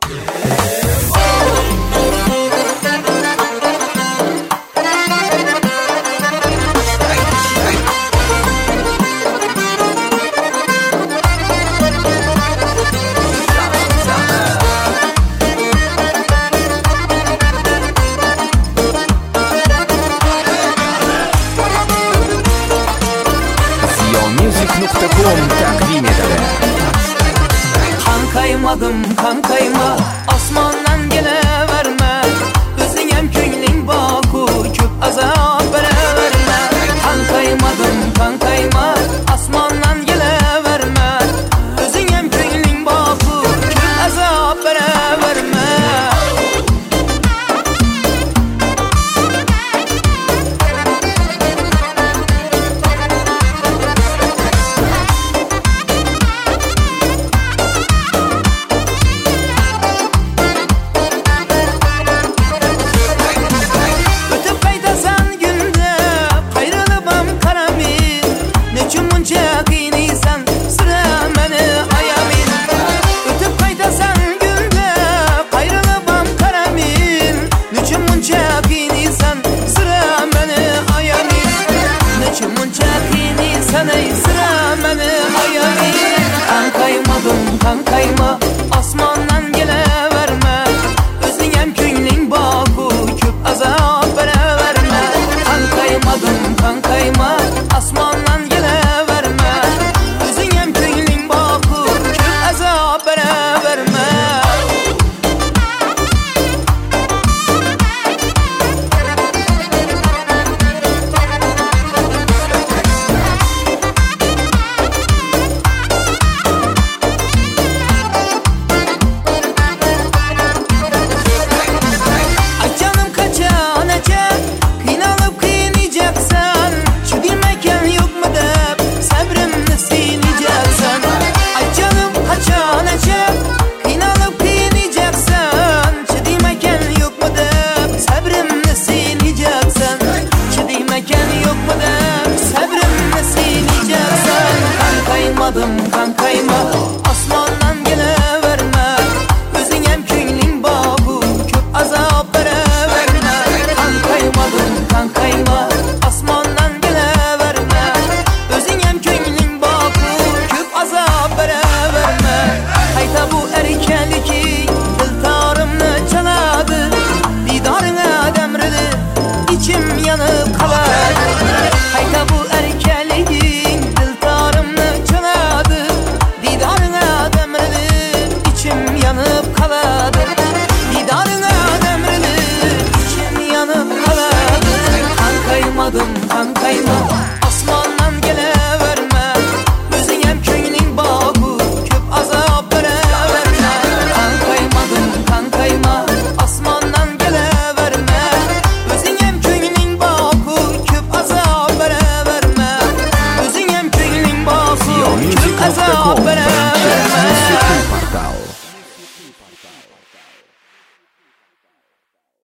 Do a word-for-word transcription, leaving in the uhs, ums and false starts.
takdim eder. Kankaymadım kankayma, osmondan kelaverme. O'zing ham ko'ngling boku, ko'p azob beraverma. Kankaymadim kankayma, osmondan kelaverme. O'zing ham ko'ngling boku, ko'p azob beraverma. Kankaymadım kankayma, osmondan kelaverme. O'zing ham ko'ngling boku, ko'p azob beraverma. Kankaymadim kankayma, osmondan kelaverme. O'zing ham ko'ngling boku, ko'p azob beraverma. Kankaymadım kankayma, osmondan kelaverme. O'zing ham ko'ngling boku, ko'p azob beraverma. Kankaymadim kankayma, osmondan kelaverme. O'zing ham ko'ngling boku, ko'p azob beraverma. Qayta bu erkaliki diltorimni chaladi, didoringga damridi, ichim yonib qoladi. Qayta bu erkaliki yanıp kaladı, didarına demredi, içim yanıp kaladı. Kankaymadım kankayma, osmondan kelaverme. O'zing ham ko'ngling boku, ko'p azob beraverma. Kankaymadim kankayma, osmondan kelaverme. O'zing ham ko'ngling boku, ko'p azob beraverma. O'zing ham ko'ngling boku, ko'p azob beraverma.